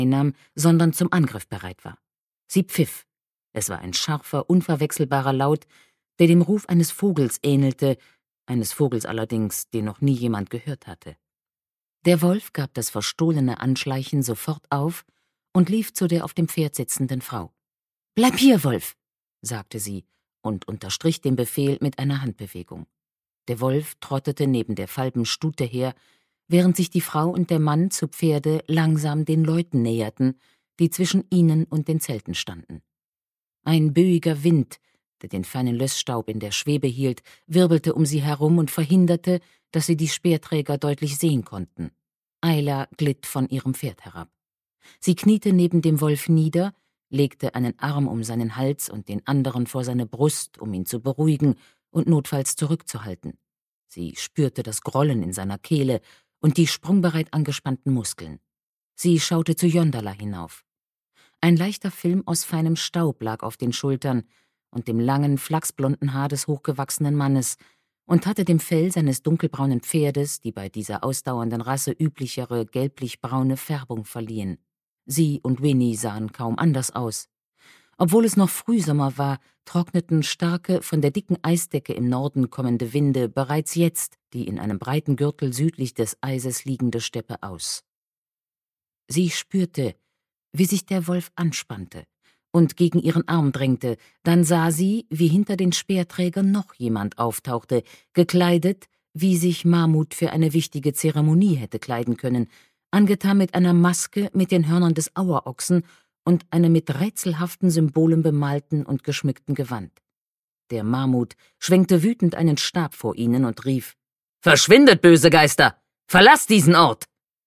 einnahm, sondern zum Angriff bereit war. Sie pfiff. Es war ein scharfer, unverwechselbarer Laut, der dem Ruf eines Vogels ähnelte, eines Vogels allerdings, den noch nie jemand gehört hatte. Der Wolf gab das verstohlene Anschleichen sofort auf und lief zu der auf dem Pferd sitzenden Frau. »Bleib hier, Wolf«, sagte sie und unterstrich den Befehl mit einer Handbewegung. Der Wolf trottete neben der falben Stute her, während sich die Frau und der Mann zu Pferde langsam den Leuten näherten, die zwischen ihnen und den Zelten standen. Ein böiger Wind, der den feinen Lössstaub in der Schwebe hielt, wirbelte um sie herum und verhinderte, dass sie die Speerträger deutlich sehen konnten. Ayla glitt von ihrem Pferd herab. Sie kniete neben dem Wolf nieder, legte einen Arm um seinen Hals und den anderen vor seine Brust, um ihn zu beruhigen und notfalls zurückzuhalten. Sie spürte das Grollen in seiner Kehle und die sprungbereit angespannten Muskeln. Sie schaute zu Jondala hinauf. Ein leichter Film aus feinem Staub lag auf den Schultern und dem langen, flachsblonden Haar des hochgewachsenen Mannes und hatte dem Fell seines dunkelbraunen Pferdes die bei dieser ausdauernden Rasse üblichere gelblich-braune Färbung verliehen. Sie und Winnie sahen kaum anders aus. Obwohl es noch Frühsommer war, trockneten starke, von der dicken Eisdecke im Norden kommende Winde bereits jetzt die in einem breiten Gürtel südlich des Eises liegende Steppe aus. Sie spürte, wie sich der Wolf anspannte und gegen ihren Arm drängte, dann sah sie, wie hinter den Speerträgern noch jemand auftauchte, gekleidet, wie sich Mahmud für eine wichtige Zeremonie hätte kleiden können, angetan mit einer Maske mit den Hörnern des Auerochsen und einem mit rätselhaften Symbolen bemalten und geschmückten Gewand. Der Mahmud schwenkte wütend einen Stab vor ihnen und rief: »Verschwindet, böse Geister! Verlasst diesen Ort!«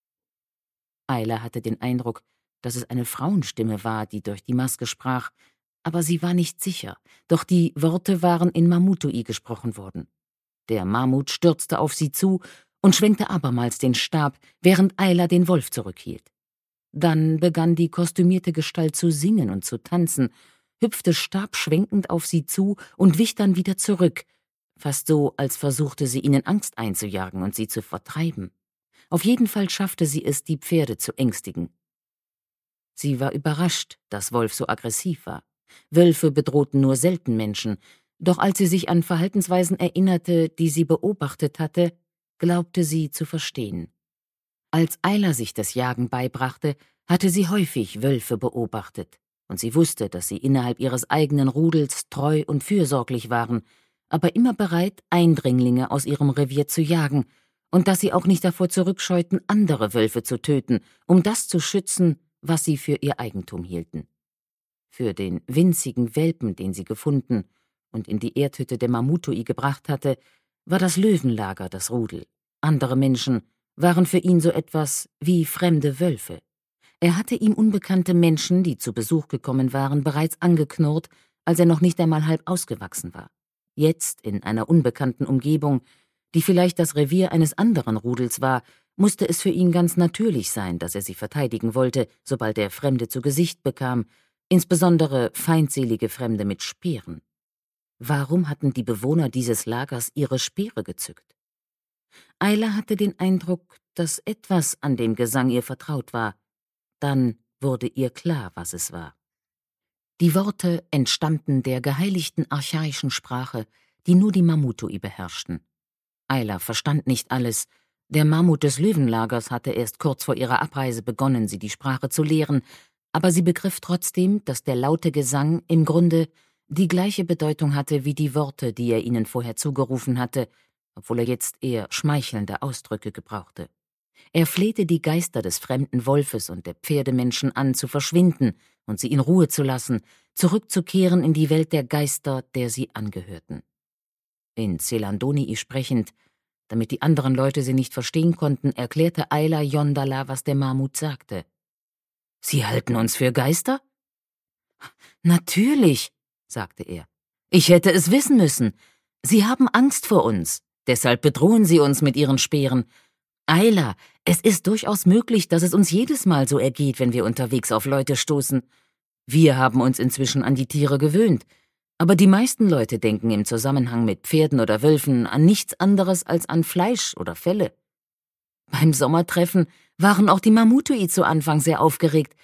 Ayla hatte den Eindruck, dass es eine Frauenstimme war, die durch die Maske sprach, aber sie war nicht sicher, doch die Worte waren in Mamutui gesprochen worden. Der Mahmud stürzte auf sie zu und schwenkte abermals den Stab, während Ayla den Wolf zurückhielt. Dann begann die kostümierte Gestalt zu singen und zu tanzen, hüpfte stabschwenkend auf sie zu und wich dann wieder zurück, fast so, als versuchte sie ihnen Angst einzujagen und sie zu vertreiben. Auf jeden Fall schaffte sie es, die Pferde zu ängstigen. Sie war überrascht, dass Wolf so aggressiv war. Wölfe bedrohten nur selten Menschen, doch als sie sich an Verhaltensweisen erinnerte, die sie beobachtet hatte, glaubte sie zu verstehen. Als Ayla sich das Jagen beibrachte, hatte sie häufig Wölfe beobachtet, und sie wusste, dass sie innerhalb ihres eigenen Rudels treu und fürsorglich waren, aber immer bereit, Eindringlinge aus ihrem Revier zu jagen, und dass sie auch nicht davor zurückscheuten, andere Wölfe zu töten, um das zu schützen, was sie für ihr Eigentum hielten. Für den winzigen Welpen, den sie gefunden und in die Erdhütte der Mamutui gebracht hatte, war das Löwenlager das Rudel. Andere Menschen waren für ihn so etwas wie fremde Wölfe. Er hatte ihm unbekannte Menschen, die zu Besuch gekommen waren, bereits angeknurrt, als er noch nicht einmal halb ausgewachsen war. Jetzt, in einer unbekannten Umgebung, die vielleicht das Revier eines anderen Rudels war, musste es für ihn ganz natürlich sein, dass er sie verteidigen wollte, sobald er Fremde zu Gesicht bekam, insbesondere feindselige Fremde mit Speeren. Warum hatten die Bewohner dieses Lagers ihre Speere gezückt? Ayla hatte den Eindruck, dass etwas an dem Gesang ihr vertraut war. Dann wurde ihr klar, was es war. Die Worte entstammten der geheiligten archaischen Sprache, die nur die Mamutui beherrschten. Ayla verstand nicht alles. Der Mammut des Löwenlagers hatte erst kurz vor ihrer Abreise begonnen, sie die Sprache zu lehren, aber sie begriff trotzdem, dass der laute Gesang im Grunde die gleiche Bedeutung hatte wie die Worte, die er ihnen vorher zugerufen hatte, obwohl er jetzt eher schmeichelnde Ausdrücke gebrauchte. Er flehte die Geister des fremden Wolfes und der Pferdemenschen an, zu verschwinden und sie in Ruhe zu lassen, zurückzukehren in die Welt der Geister, der sie angehörten. In Celandonii sprechend, damit die anderen Leute sie nicht verstehen konnten, erklärte Ayla Jondala, was der Mahmud sagte. »Sie halten uns für Geister?« »Natürlich«, sagte er. »Ich hätte es wissen müssen. Sie haben Angst vor uns, deshalb bedrohen sie uns mit ihren Speeren. Ayla, es ist durchaus möglich, dass es uns jedes Mal so ergeht, wenn wir unterwegs auf Leute stoßen. Wir haben uns inzwischen an die Tiere gewöhnt. Aber die meisten Leute denken im Zusammenhang mit Pferden oder Wölfen an nichts anderes als an Fleisch oder Felle. Beim Sommertreffen waren auch die Mamutui zu Anfang sehr aufgeregt,